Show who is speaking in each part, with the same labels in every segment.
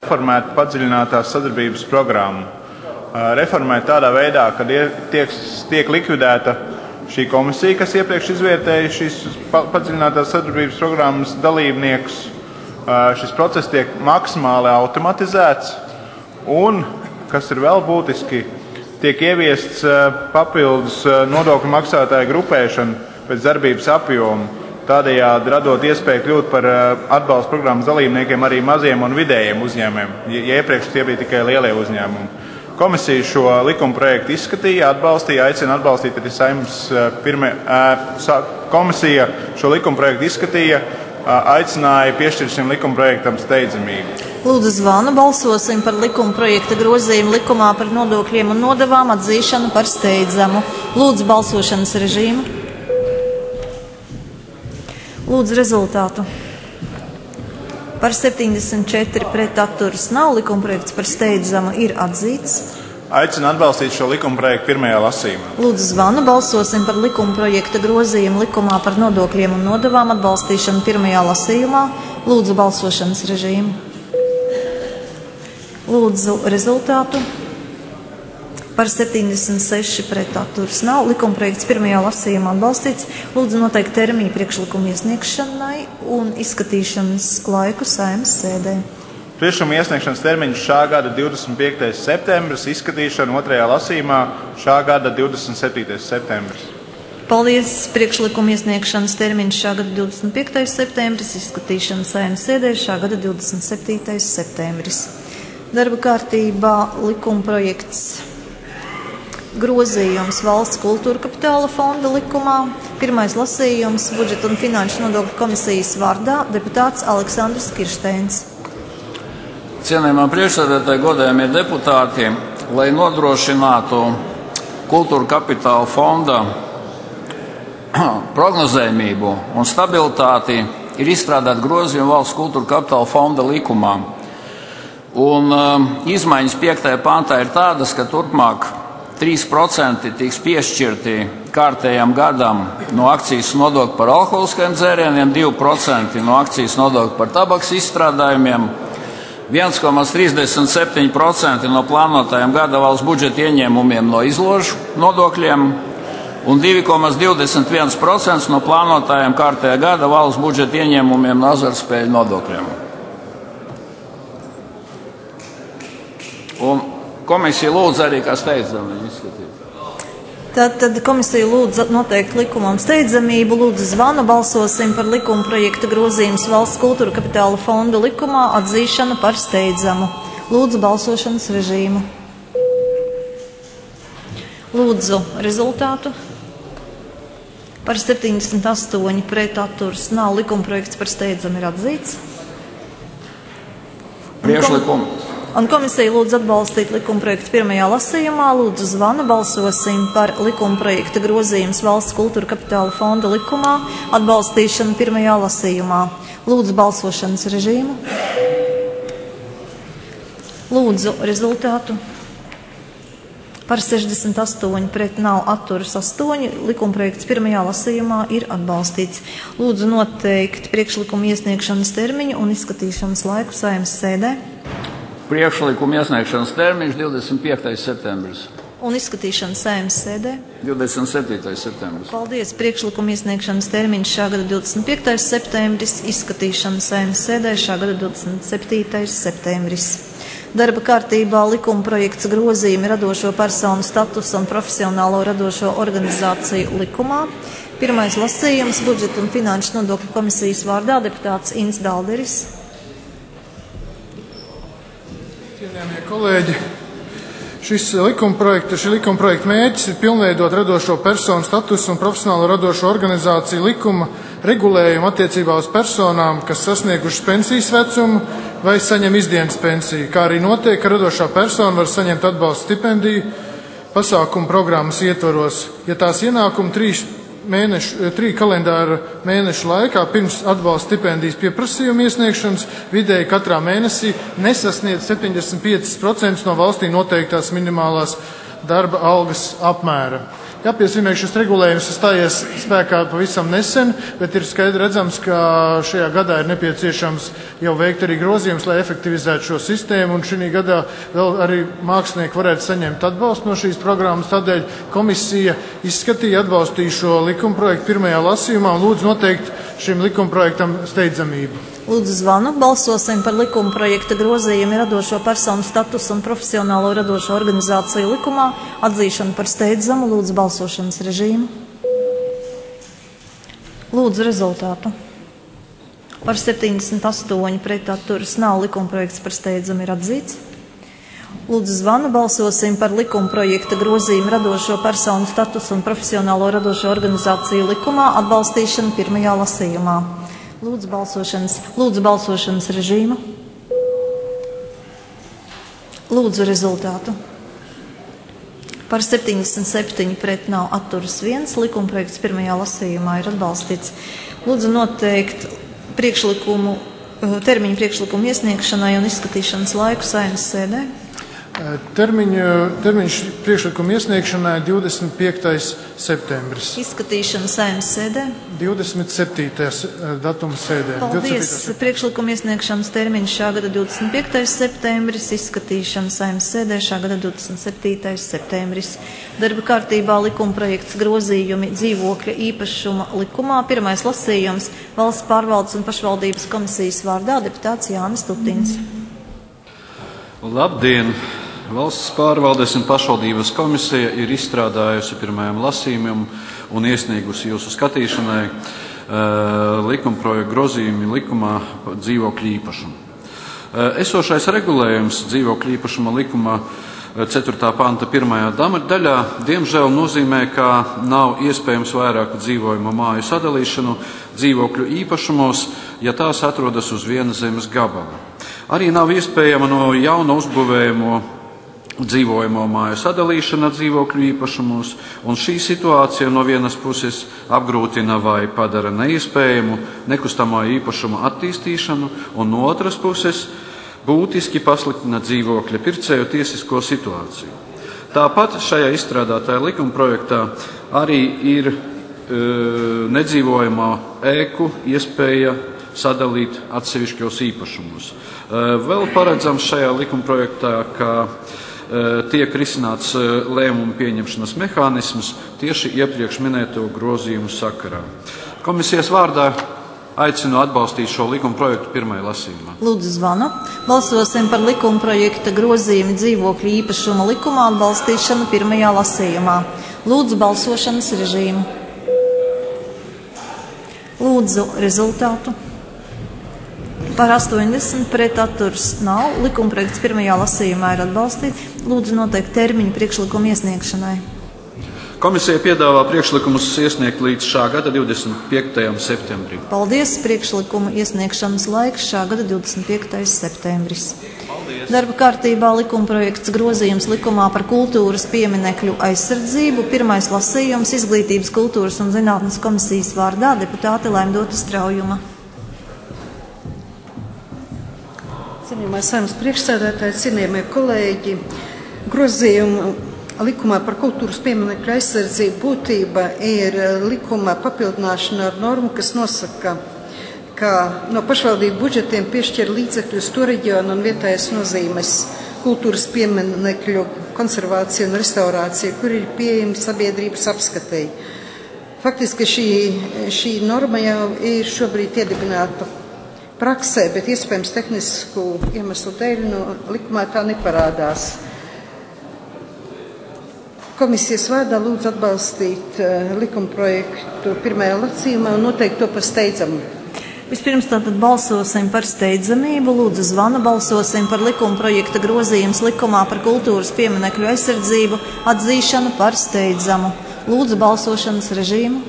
Speaker 1: reformēt padziļinātās sadarbības programmu. Reformēt tādā veidā, ka tiek likvidēta šī komisija, kas iepriekš izvērtēja šīs padziļinātās sadarbības programmas dalībniekus. Šis process tiek maksimāli automatizēts un, kas ir vēl būtiski, tiek ieviests papildus nodokļu maksātāju grupēšana pēc darbības apjoma, tādējādi radot iespēju kļūt par atbalsta programmas dalībniekiem arī maziem un vidējiem uzņēmumiem, ja iepriekš tie bija tikai lielie uzņēmumi. Komisija šo likumprojektu izskatīja, atbalstīja, aicina atbalstīt arī Saeimas komisija šo likumprojektu izskatīja, aicināja piešķirt šim likumprojektam steidzamību.
Speaker 2: Lūdzu zvanu, balsosim par likumprojekta grozījumu likumā par nodokļiem un nodevām atzīšanu par steidzamu. Lūdzu balsošanas režīmu. Lūdzu rezultātu. Par 74 pret atturas nav, likumprojekts par steidzamu ir atzīts.
Speaker 1: Aicinu atbalstīt šo likumprojektu pirmajā lasījumā.
Speaker 2: Lūdzu zvanu, balsosim par likumprojekta grozījumu likumā par nodokļiem un nodevām atbalstīšanu pirmajā lasījumā. Lūdzu balsošanas režīmu. Lūdzu rezultātu. Par 76 pret atturas nav, likumprojekts pirmajā lasījumā atbalstīts. Lūdzu noteikt termiņu priekšlikumu iesniegšanai un izskatīšanas laiku Saeimas sēdē.
Speaker 1: Priekšlikuma iesniegšanas termiņš šā gada 25. septembris, izskatīšana otrajā lasījumā šā gada 27. septembris.
Speaker 2: Paldies! Priekšlikuma iesniegšanas termiņš šā gada 25. septembris, izskatīšana Saeimas sēdē šā gada 27. septembris. Darba kārtībā likumprojekts grozījums valsts kultūra kapitāla fonda likumā. Pirmais lasījums budžeta un finanšu nodokļu komisijas vārdā deputāts Aleksandrs Kirsteins.
Speaker 3: Cienījamā priekšsēdētāja, godējamie deputāti, lai nodrošinātu kultūra kapitāla fonda prognozējumību un stabilitāti, ir izstrādāt grozījumu valsts kultūra kapitāla fonda likumā. Un izmaiņas 5. pantā ir tādas, ka turpmāk 3% tiks piešķirti kārtējam gadam no akcijas nodokļa par alkoholiskajiem dzērieniem, 2% no akcijas nodokļa par tabaks izstrādājumiem, 1,37% no plānotajiem gada valsts budžeta ieņēmumiem no izložu nodokļiem un 2,21% no plānotajiem kārtējā gada valsts budžeta ieņēmumiem no azartspēļu nodokļiem. Un komisija lūdz arī, kā steidzami izskatīt.
Speaker 2: Tad komisija lūdz noteikt likumam steidzamību. Lūdzu zvanu, balsosim par likuma projekta grozījums valsts kultūra kapitāla fonda likumā atzīšanu par steidzamu. Lūdzu balsošanas režīmu. Lūdzu rezultātu. Par 78 pret atturas nav, likumprojekts par steidzamu ir atzīts.
Speaker 3: Priekšlikumu.
Speaker 2: Un komisija lūdz atbalstīt likumprojektu pirmajā lasījumā. Lūdzu zvanu, balsosim par likumprojekta grozījums valsts kultūra kapitāla fonda likumā atbalstīšanu pirmajā lasījumā. Lūdzu balsošanas režīmu. Lūdzu rezultātu. Par 68 pret nav, atturas 8. Likumprojekts pirmajā lasījumā ir atbalstīts. Lūdzu noteikt priekšlikumu iesniegšanas termiņu un izskatīšanas laiku Saeimas sēdē.
Speaker 3: Priekšlikuma iesniegšanas termiņš 25. septembris.
Speaker 2: Un izskatīšana Saeimas sēdē?
Speaker 3: 27. septembris.
Speaker 2: Paldies. Priekšlikuma iesniegšanas termiņš šā gada 25. septembris, izskatīšana Saeimas sēdē šā gada 27. septembris. Darba kārtībā likuma projekts grozījumi radošo personu statusu un profesionālo radošo organizāciju likumā. Pirmais lasījums budžeta un finanšu nodokļu komisijas vārdā deputāts Inns Dalderis.
Speaker 4: Cienījamie kolēģi, šī likumprojekta mērķis ir pilnveidot radošo personu statusu un profesionālo radošo organizāciju likuma regulējumu attiecībā uz personām, kas sasniegušas pensijas vecumu vai saņem izdienas pensiju, kā arī notiek, ka radošā persona var saņemt atbalsta stipendiju pasākumu programmas ietvaros, ja tās ienākumu 3 kalendāra mēnešu laikā pirms atbalsta stipendijas pieprasījuma iesniegšanas vidēji katrā mēnesī nesasniedz 75% no valstī noteiktās minimālās darba algas apmēra. Jāpiezīmē, ka šis regulējums stājies spēkā pavisam nesen, bet ir skaidri redzams, ka šajā gadā ir nepieciešams jau veikt arī grozījumus, lai efektivizētu šo sistēmu, un šī gadā vēl arī mākslinieki varētu saņemt atbalstu no šīs programmas. Tādēļ komisija izskatīja, atbalstīja šo likumprojektu pirmajā lasījumā un lūdzu noteikt šim likumprojektam steidzamību.
Speaker 2: Lūdzu zvanu, balsosim par likuma projekta grozījumu radošo personu statusu un profesionālo radošo organizāciju likumā, atzīšanu par steidzamu, lūdzu balsošanas režīmu. Lūdzu rezultātu. Par 78 pret atturas nav, likuma projekts par steidzamu ir atzīts. Lūdzu zvanu, balsosim par likuma projekta grozījumu radošo personu statusu un profesionālo radošo organizāciju likumā, atbalstīšanu pirmajā lasījumā. Lūdzu balsošanas režīmu. Lūdzu rezultātu. Par 77 pret nav, atturas 1. Likumprojekts pirmajā lasījumā ir atbalstīts. Lūdzu noteikt termiņu priekšlikumu iesniegšanai un izskatīšanas laiku Saeimas sēdē.
Speaker 4: Termiņš priekšlikuma iesniegšanai 25. septembris.
Speaker 2: Izskatīšana Saeimas sēdē.
Speaker 4: 27. datuma sēdē.
Speaker 2: Paldies. Priekšlikuma iesniegšanas termiņš šā gada 25. septembris, izskatīšana Saeimas sēdē šā gada 27. septembris. Darba kārtībā likuma projekts grozījumi dzīvokļa īpašuma likumā. Pirmais lasījums Valsts pārvaldes un pašvaldības komisijas vārdā deputāts Jānis Tutins.
Speaker 5: Labdien! Valsts pārvaldes un pašvaldības komisija ir izstrādājusi pirmajam lasījumam un iesniegusi jūsu skatīšanai likumprojektu grozījumi likumā par dzīvokļu īpašumu. Esošais regulējums dzīvokļu īpašuma likuma 4. panta 1. daļā diemžēl nozīmē, ka nav iespējams vairāku dzīvojamo māju sadalīšanu dzīvokļu īpašumos, ja tās atrodas uz viena zemes gabala. Arī nav iespējama no jauna uzbūvējamo dzīvojamo māju sadalīšana dzīvokļu īpašumos, un šī situācija no vienas puses apgrūtina vai padara neiespējamu nekustamā īpašuma attīstīšanu, un no otras puses būtiski pasliktina dzīvokļa pircēju tiesisko situāciju. Tāpat šajā izstrādātajā likumprojektā arī ir nedzīvojamā ēku iespēja sadalīt atsevišķos īpašumus. Vēl paredzams šajā likumprojektā, ka tiek risināts lēmumu pieņemšanas mehānisms tieši iepriekš minēto grozījumu sakarā. Komisijas vārdā aicinu atbalstīt šo likumprojektu pirmajā lasījumā.
Speaker 2: Lūdzu zvanu. Balsosim par likumprojekta grozījumu dzīvokļu īpašuma likumā atbalstīšanu pirmajā lasījumā. Lūdzu balsošanas režīmu. Lūdzu rezultātu. Par 80 pret atturas nav. Likumprojekts pirmajā lasījumā ir atbalstīts. Lūdzu noteikt termiņu priekšlikumu iesniegšanai.
Speaker 5: Komisija piedāvā priekšlikumus iesniegt līdz šā gada 25. septembrim.
Speaker 2: Paldies. Priekšlikumu iesniegšanas laiks šā gada 25. septembris. Paldies. Darba kārtībā likumprojekts grozījums likumā par kultūras pieminekļu aizsardzību. Pirmais lasījums Izglītības, kultūras un zinātnes komisijas vārdā deputāte Laimdota Straujuma.
Speaker 6: Cienījamais Saeimas priekšsēdētāji, cienījamie kolēģi, grozījumu likumā par kultūras pieminekļu aizsardzību būtība ir likuma papildināšana ar normu, kas nosaka, ka no pašvaldību budžetiem piešķir līdzekļus to reģionu un vietējas nozīmes kultūras pieminekļu konservāciju un restaurāciju, kur ir pieejami sabiedrības apskatei. Faktiski šī norma jau ir šobrīd iedibināta praksē, bet iespējams tehnisku iemeslu dēļ likumā tā neparādās. Komisijas vārdā lūdzu atbalstīt likumprojektu pirmajā lasījumā un noteikt to par steidzamu.
Speaker 2: Vispirms tātad balsosim par steidzamību. Lūdzu zvanu, balsosim par likumprojekta grozījums likumā par kultūras pieminekļu aizsardzību, atzīšanu par steidzamu. Lūdzu balsošanas režīmu.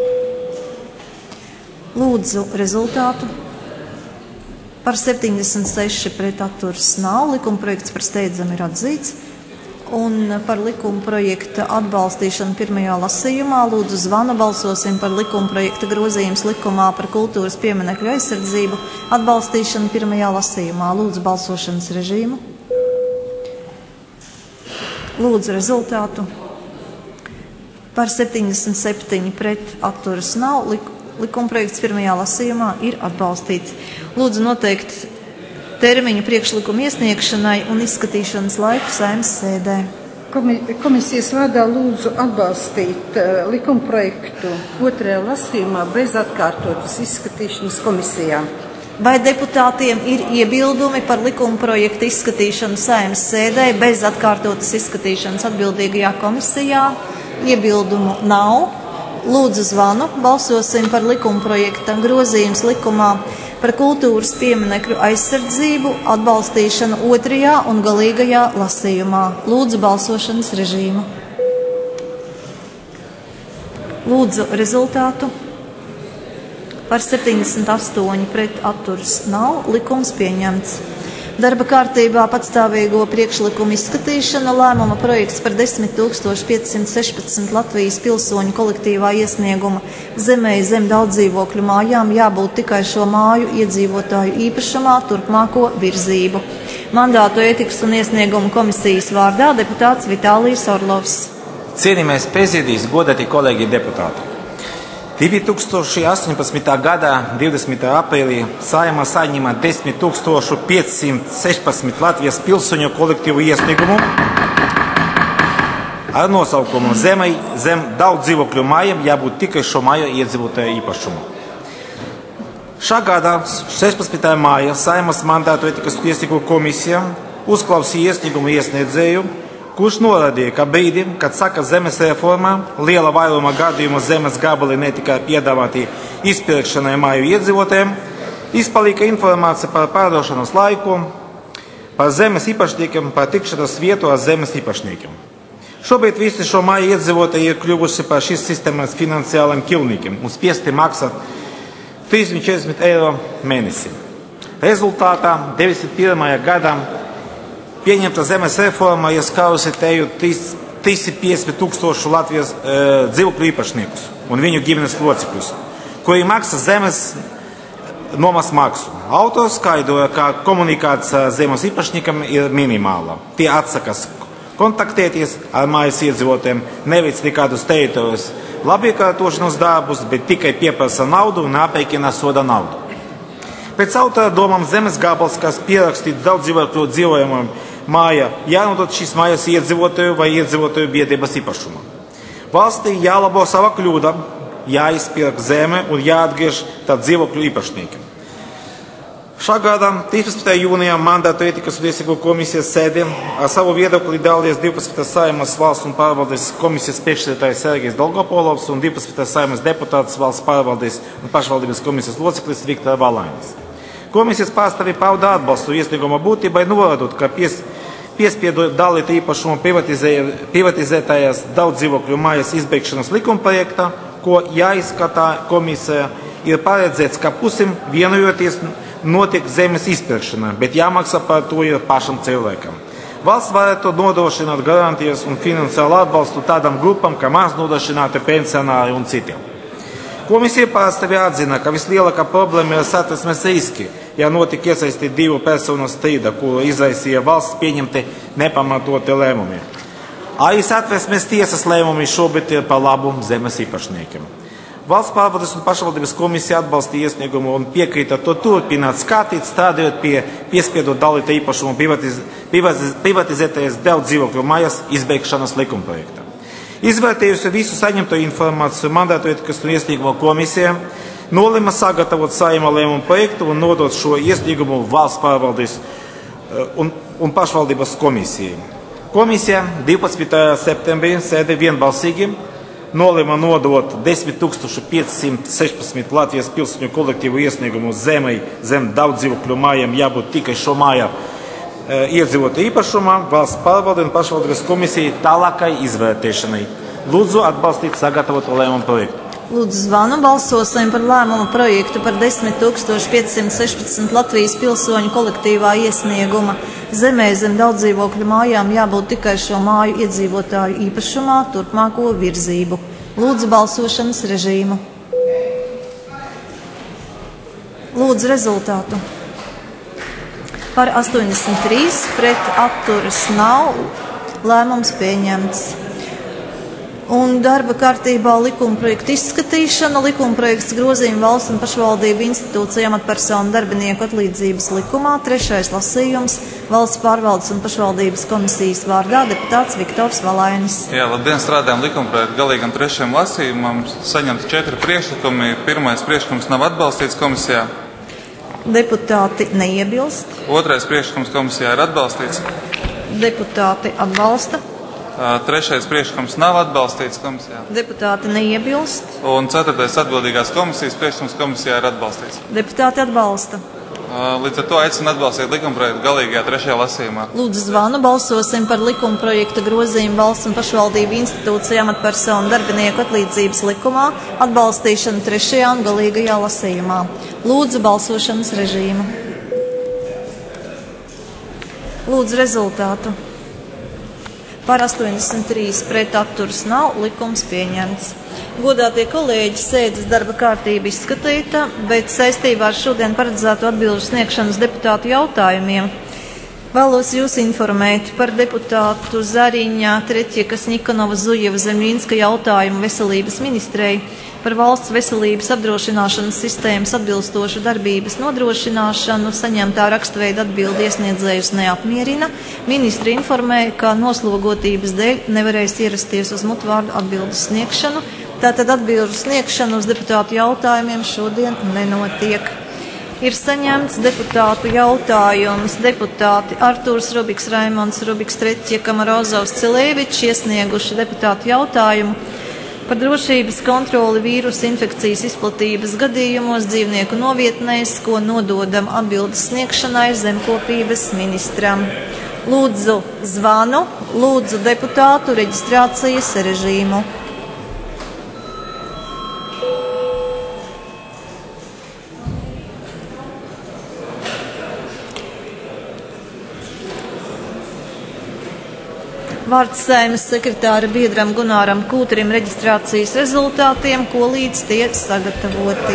Speaker 2: Lūdzu rezultātu. Par 76 pret atturas nav. Likumprojekts par steidzamu ir atzīts. Un par likumprojekta atbalstīšanu pirmajā lasījumā lūdzu zvanu, balsosim par likumprojekta grozījums likumā par kultūras pieminekļu aizsardzību, atbalstīšanu pirmajā lasījumā. Lūdzu balsošanas režīmu. Lūdzu rezultātu. Par 77 pret atturas nav. Likumprojekts pirmajā lasījumā ir atbalstīts. Lūdzu noteikt termiņu priekšlikumu iesniegšanai un izskatīšanas laiku Saeimas sēdē.
Speaker 6: Komisijas vārdā lūdzu atbalstīt likumprojektu otrajā lasījumā bez atkārtotas izskatīšanas komisijā.
Speaker 2: Vai deputātiem ir iebildumi par likumprojektu izskatīšanu Saeimas sēdē bez atkārtotas izskatīšanas atbildīgajā komisijā? Iebildumu nav. Lūdzu zvanu. Balsosim par likumprojekta grozījums likumā par kultūras pieminekļu aizsardzību atbalstīšanu otrajā un galīgajā lasījumā. Lūdzu balsošanas režīmu. Lūdzu rezultātu. Par 78 pret atturas nav. Likums pieņemts. Darba kārtībā patstāvīgo priekšlikumu izskatīšana lēmuma projekts par 10,516 Latvijas pilsoņu kolektīvā iesnieguma zemē zem daudzdzīvokļu mājām jābūt tikai šo māju iedzīvotāju īpašumā turpmāko virzību. Mandātu ētikas un iesniegumu komisijas vārdā deputāts Vitālijs Orlovs.
Speaker 7: Cienījamais prezidijs, godātie kolēģi deputāti. 2018. gada 20. aprīlī Saeima saņēma 10,516 Latvijas pilsoņu kolektīvu iesniegumu ar nosaukumu Zemei zem daudzdzīvokļu mājām jābūt tikai šo māju iedzīvotāju īpašumu. Šā gada 16. māja Saeimas mandātu ētikas un iesniegumu komisija uzklausīja iesniegumu iesniedzēju, kurš norādīja, ka brīdī, kad saka zemes reformā, liela vairuma gadījumu zemes gabali netika piedāvāti izpirkšanai māju iedzīvotājiem, izpalika informācija par pārdošanas laiku, par zemes īpašniekiem, par tikšanās vietu ar zemes īpašniekiem. Šobrīd visi šo māju iedzīvotāji ir kļuvuši par šīs sistēmas finansiāliem ķilniekiem un spiesti maksāt 340 eiro mēnesi. Rezultātā 91. gadā pieņemta zemes reforma ir skārusi teju 350 tūkstošu Latvijas dzīvokļu īpašniekus un viņu ģimenes locekļus, kuri maksā zemes nomas maksu. Autors skaidroja, ka komunikācija zemes īpašniekam ir minimāla. Tie atsakas kontaktēties ar mājas iedzīvotājiem, neveic nekādus teritorijas labiekārtošanas darbus, bet tikai pieprasa naudu un aprēķina soda naudu. Pēc autora domām zemes gabals, kas pierakstīts daudzdzīvokļu dzīvojamam māja, jānodot šīs mājas iedzīvotāju vai iedzīvotāju biedrības īpašumā. Valstī jālabo sava kļūda, jāizpirk zeme un jāatgriež tā dzīvokļu īpašniekiem. Šā gada 13. jūnijā mandātu ētikas un iesniegumu komisijas sēdē ar savu viedokli dalījies 12. Saeimas valsts un pārvaldes komisijas priekšsēdētājs Sergejs Dolgopolovs un 12. Saeimas deputāts valsts pārvaldes un pašvaldības komisijas loceklis Viktors Valainis. Komisijas pārstāvji pauda atbalstu iesnieguma būtībai, norādot, ka piespiedu dalīt īpašumu privatizētājas daudzdzīvokļu mājas izbeigšanas likumprojektā, ko jāizskatā komisija, ir paredzēts, ka pusim vienojoties notiek zemes izpirkšana, bet jāmaksā par to ir pašam cilvēkam. Valsts varētu nodrošināt garantijas un finansiālu atbalstu tādām grupām, kā maznodrošināti pensionāri un citiem. Komisija pārstāvji atzina, ka vislielākā problēma ir satversmes riski, ja notika iesaistīt divu personu strīda, kuru izraisīja valsts pieņemti nepamatoti lēmumi. Arī satversmes tiesas lēmumi šobrīd ir par labu zemes īpašniekiem. Valsts pārvaldes un pašvaldības komisija atbalstīja iesniegumu un piekrīta to turpināt skatīt, strādājot pie piespiedu dalīta īpašumu privatizētājas daudzdzīvokļu mājas izbeigšanas likumprojekta. Izvērtējusi visu saņemto informāciju, mandātu ētikas un iesniegumu komisija nolēma sagatavot Saeimā lēmumu projektu un nodot šo iesniegumu valsts pārvaldes un pašvaldības komisijai. Komisija 12. septembrī sēdē vienbalsīgi nolēma nodot 10,516 Latvijas pilsoņu kolektīvu iesniegumu zemei zem daudzdzīvokļu mājām jābūt tikai šo māju iedzīvotāju īpašumā, valsts pārvalde un pašvaldības komisija tālākai izvērtēšanai. Lūdzu atbalstīt sagatavoto lēmumu projektu.
Speaker 2: Lūdzu zvanu. Balsosim par lēmumu projektu par 10,516 Latvijas pilsoņu kolektīvā iesnieguma zemē zem daudzdzīvokļu mājām jābūt tikai šo māju iedzīvotāju īpašumā turpmāko virzību. Lūdzu balsošanas režīmu. Lūdzu rezultātu. Par 83 pret atturas nav. Lēmums pieņemts. Un darba kārtībā likumprojekta izskatīšana, likumprojekts grozījuma valsts un pašvaldību institūciju amatpersonu darbinieku atlīdzības likumā, 3. lasījums, valsts pārvaldes un pašvaldības komisijas vārdā deputāts Viktors Valainis.
Speaker 8: Jā, labdien, strādājam likumprojektu galīgam 3. lasījumam, saņemti 4 priekšlikumi. Pirmais priekšlikums nav atbalstīts komisijā.
Speaker 2: Deputāti neiebilst.
Speaker 8: Otrais priekšlikums komisijā ir atbalstīts.
Speaker 2: Deputāti atbalsta.
Speaker 8: 3. priekšlikums nav atbalstīts komisijā.
Speaker 2: Deputāti neiebilst.
Speaker 8: Un 4. atbildīgās komisijas priekšlikums komisijā ir atbalstīts.
Speaker 2: Deputāti atbalsta.
Speaker 8: Līdz ar to aicinu atbalstīt likumprojektu galīgajā 3. lasījumā.
Speaker 2: Lūdzu zvanu, balsosim par likumprojekta grozījumu valsts un pašvaldību institūciju amatpersonu darbinieku atlīdzības likumā, atbalstīšanu 3. un galīgajā lasījumā. Lūdzu balsošanas režīmu. Lūdzu rezultātu. Par 83 pret atturas nav, likums pieņemts. Godātie kolēģi, sēdes darba kārtība izskatīta, bet saistībā ar šodien paredzēto atbilžu sniegšanas deputātu jautājumiem vēlos jūs informēt par deputātu Zariņa, Treķiekas, Nikonova, Zujeva, Zemļinska jautājumu veselības ministrei par valsts veselības apdrošināšanas sistēmas atbilstošu darbības nodrošināšanu. Saņemtā rakstveida atbildi iesniedzējus neapmierina. Ministri informēja, ka noslogotības dēļ nevarēs ierasties uz mutvārdu atbildes sniegšanu. Tātad atbilžu sniegšana uz deputātu jautājumiem šodien nenotiek. Ir saņemts deputātu jautājums. Deputāti Artūrs Rubiks, Raimonds Rubiks, Treķieka, Morozovs, Cilēvičs iesnieguši deputātu jautājumu par drošības kontroli vīrusu infekcijas izplatības gadījumos dzīvnieku novietnēs, ko nododam atbildes sniegšanai zemkopības ministram. Lūdzu zvanu, lūdzu deputātu reģistrācijas režīmu. Vārds Saeimas sekretāra biedram Gunāram Kūterim reģistrācijas rezultātiem, ko līdz tie sagatavoti.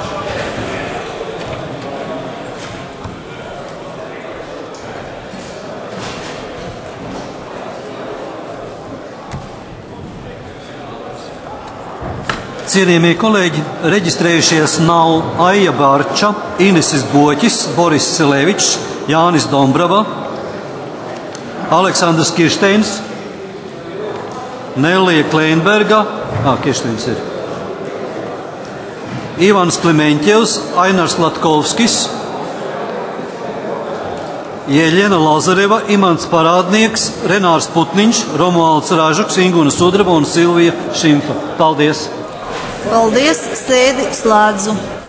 Speaker 9: Cienījamie kolēģi, reģistrējušies nav Aija Bārča, Inesis Boķis, Boris Cilēvičs, Jānis Dombrava, Aleksandrs Kirsteins, Nelija Kleinberga, Kirsteins ir, Ivans Klimeņķevs, Ainars Latkovskis, Jeļena Lazareva, Imants Parādnieks, Renārs Putniņš, Romualds Ražuks, Inguna Sudraba un Silvija Šimfa. Paldies!
Speaker 2: Paldies! Sēdi slēdzu!